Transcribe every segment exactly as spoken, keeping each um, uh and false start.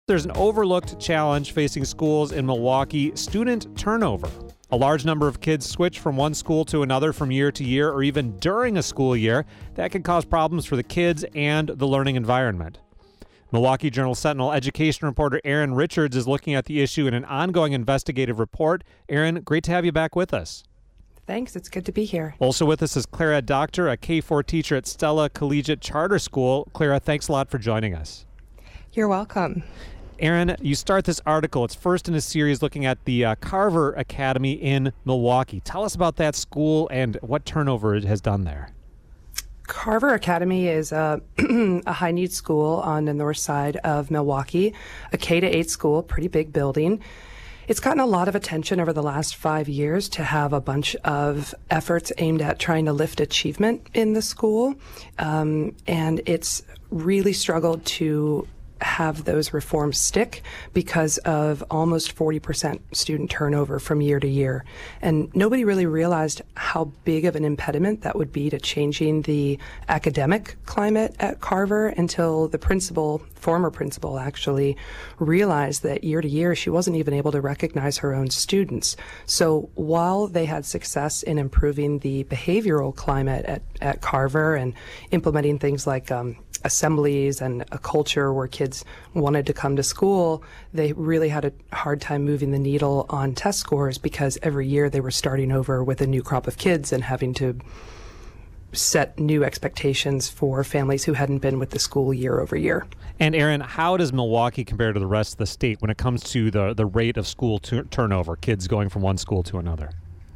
There's an overlooked challenge facing schools in Milwaukee: student turnover. A large number of kids switch from one school to another from year to year or even during a school year. That can cause problems for the kids and the learning environment. Milwaukee Journal-Sentinel education reporter Erin Richards is looking at the issue in an ongoing investigative report. Erin, great to have you back with us. Thanks. It's good to be here. Also with us is Clara Doctor, a K four teacher at Stella Collegiate Charter School. Clara, thanks a lot for joining us. You're welcome. Erin, you start this article. It's first in a series looking at the uh, Carver Academy in Milwaukee. Tell us about that school and what turnover it has done there. Carver Academy is a, a high-need school on the north side of Milwaukee, a K to eight school, pretty big building. It's gotten a lot of attention over the last five years to have a bunch of efforts aimed at trying to lift achievement in the school, um, and it's really struggled to have those reforms stick because of almost forty percent student turnover from year to year. And nobody really realized how big of an impediment that would be to changing the academic climate at Carver until the principal, former principal actually, realized that year to year she wasn't even able to recognize her own students. So while they had success in improving the behavioral climate at, at Carver and implementing things like um, assemblies and a culture where kids wanted to come to school, they really had a hard time moving the needle on test scores because every year they were starting over with a new crop of kids and having to set new expectations for families who hadn't been with the school year over year. And Erin, how does Milwaukee compare to the rest of the state when it comes to the, the rate of school t- turnover, kids going from one school to another?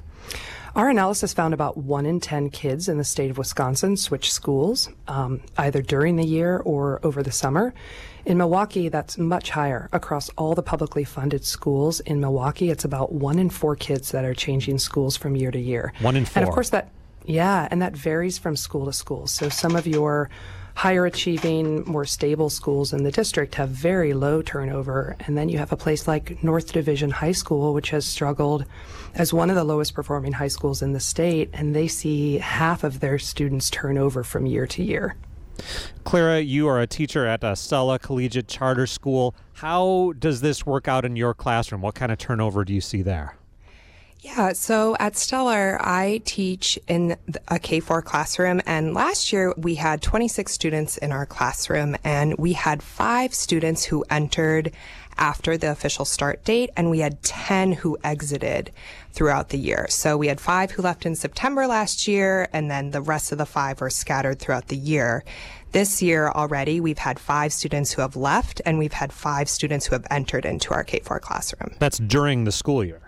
Our analysis found about one in ten kids in the state of Wisconsin switch schools, um, either during the year or over the summer. In Milwaukee, that's much higher. Across all the publicly funded schools in Milwaukee, it's about one in four kids that are changing schools from year to year. One in four. And of course that, yeah, and that varies from school to school. So some of your higher achieving, more stable schools in the district have very low turnover. And then you have a place like North Division High School, which has struggled as one of the lowest performing high schools in the state, and they see half of their students turn over from year to year. Clara, you are a teacher at uh, Stella Collegiate Charter School. How does this work out in your classroom? What kind of turnover do you see there? Yeah, so at Stellar, I teach in a K four classroom, and last year we had twenty-six students in our classroom, and we had five students who entered after the official start date, and we had ten who exited throughout the year. So we had five who left in September last year, and then the rest of the five were scattered throughout the year. This year already, we've had five students who have left, and we've had five students who have entered into our K four classroom. That's during the school year.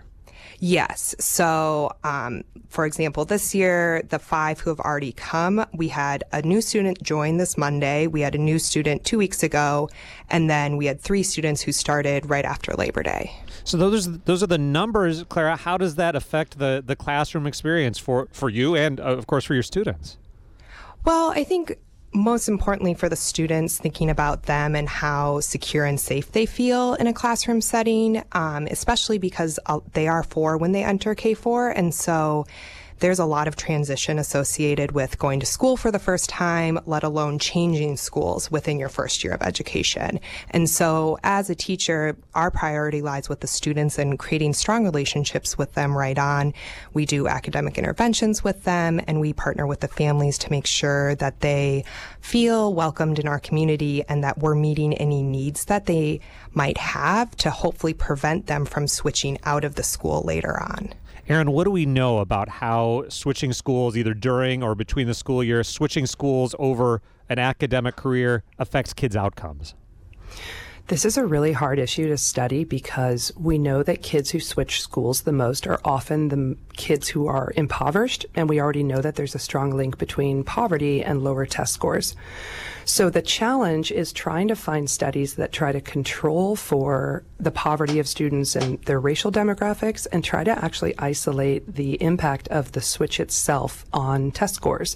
Yes. So, um, for example, this year, the five who have already come, we had a new student join this Monday. We had a new student two weeks ago, and then we had three students who started right after Labor Day. So those those are the numbers, Clara. How does that affect the, the classroom experience for, for you and, uh, of course, for your students? Well, I think most importantly for the students, thinking about them and how secure and safe they feel in a classroom setting, um, especially because uh, they are four when they enter K four. And so there's a lot of transition associated with going to school for the first time, let alone changing schools within your first year of education. And so as a teacher, our priority lies with the students and creating strong relationships with them right on. We do academic interventions with them, and we partner with the families to make sure that they feel welcomed in our community and that we're meeting any needs that they might have to hopefully prevent them from switching out of the school later on. Erin, what do we know about how switching schools, either during or between the school year, switching schools over an academic career affects kids' outcomes? This is a really hard issue to study because we know that kids who switch schools the most are often the kids who are impoverished, and we already know that there's a strong link between poverty and lower test scores. So the challenge is trying to find studies that try to control for the poverty of students and their racial demographics and try to actually isolate the impact of the switch itself on test scores.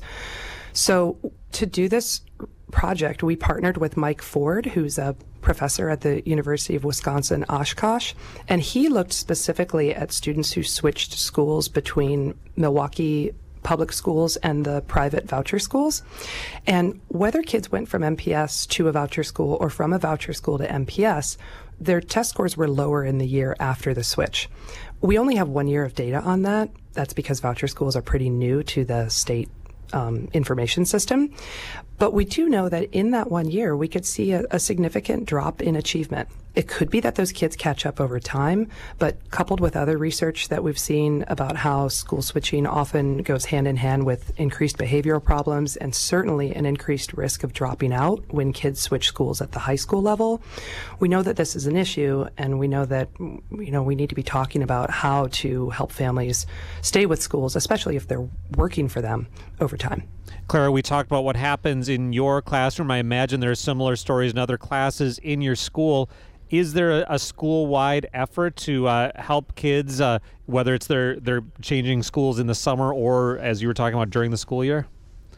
So to do this project, we partnered with Mike Ford, who's a professor at the University of Wisconsin Oshkosh, and he looked specifically at students who switched schools between Milwaukee public schools and the private voucher schools. And whether kids went from M P S to a voucher school or from a voucher school to M P S, their test scores were lower in the year after the switch. We only have one year of data on that. That's because voucher schools are pretty new to the state um, information system. But we do know that in that one year, we could see a, a significant drop in achievement. It could be that those kids catch up over time, but coupled with other research that we've seen about how school switching often goes hand in hand with increased behavioral problems and certainly an increased risk of dropping out when kids switch schools at the high school level, we know that this is an issue, and we know that, you know, we need to be talking about how to help families stay with schools, especially if they're working for them over time. Clara, we talked about what happens in your classroom. I imagine there are similar stories in other classes in your school. Is there a, a school-wide effort to uh, help kids, uh, whether it's they're, they're changing schools in the summer or, as you were talking about, during the school year?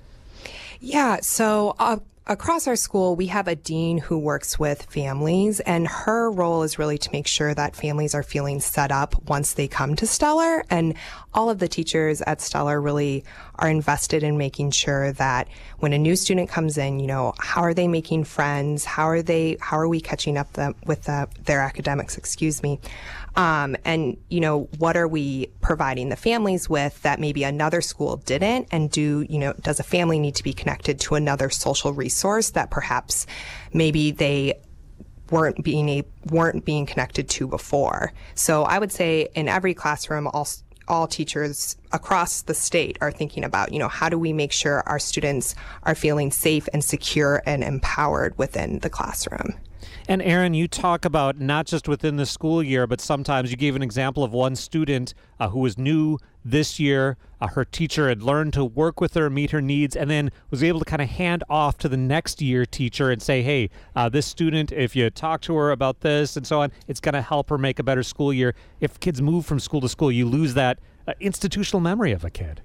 Yeah, so uh, across our school, we have a dean who works with families, and her role is really to make sure that families are feeling set up once they come to Stellar. And all of the teachers at Stellar really are invested in making sure that when a new student comes in, you know, how are they making friends? How are they, how are we catching up them with the, their academics, excuse me? Um, and, you know, what are we providing the families with that maybe another school didn't? And do, you know, does a family need to be connected to another social resource that perhaps maybe they weren't being a, weren't being connected to before? So I would say in every classroom, all all teachers across the state are thinking about, you know, how do we make sure our students are feeling safe and secure and empowered within the classroom? And Erin, you talk about not just within the school year, but sometimes you gave an example of one student uh, who was new this year. Uh, her teacher had learned to work with her, meet her needs, and then was able to kind of hand off to the next year teacher and say, hey, uh, this student, if you talk to her about this and so on, it's going to help her make a better school year. If kids move from school to school, you lose that uh, institutional memory of a kid.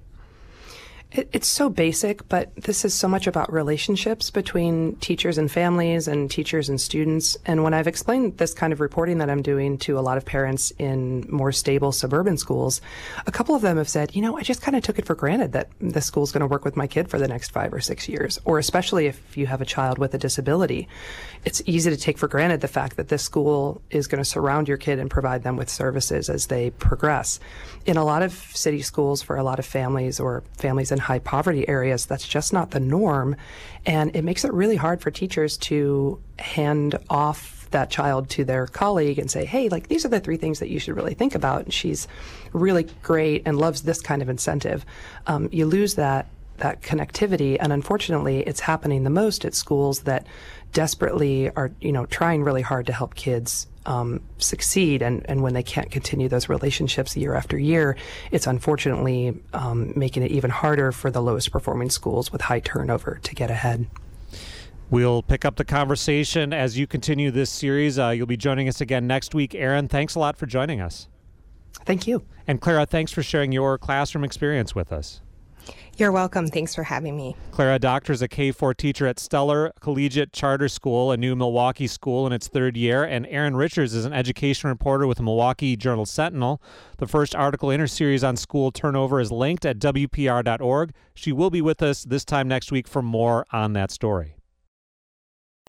It's so basic, but this is so much about relationships between teachers and families and teachers and students. And when I've explained this kind of reporting that I'm doing to a lot of parents in more stable suburban schools, a couple of them have said, you know, I just kind of took it for granted that the school's going to work with my kid for the next five or six years, or especially if you have a child with a disability. It's easy to take for granted the fact that this school is going to surround your kid and provide them with services as they progress. In a lot of city schools, for a lot of families or families in high poverty areas, that's just not the norm. And it makes it really hard for teachers to hand off that child to their colleague and say, hey, like, these are the three things that you should really think about. And she's really great and loves this kind of incentive. Um, you lose that that connectivity. And unfortunately, it's happening the most at schools that desperately are, you know, trying really hard to help kids um, succeed. And, and when they can't continue those relationships year after year, it's unfortunately um, making it even harder for the lowest performing schools with high turnover to get ahead. We'll pick up the conversation as you continue this series. Uh, you'll be joining us again next week. Erin, thanks a lot for joining us. Thank you. And Clara, thanks for sharing your classroom experience with us. You're welcome. Thanks for having me. Clara Doctor is a K four teacher at Stellar Collegiate Charter School, a new Milwaukee school in its third year. And Erin Richards is an education reporter with the Milwaukee Journal-Sentinel. The first article in her series on school turnover is linked at W P R dot org. She will be with us this time next week for more on that story.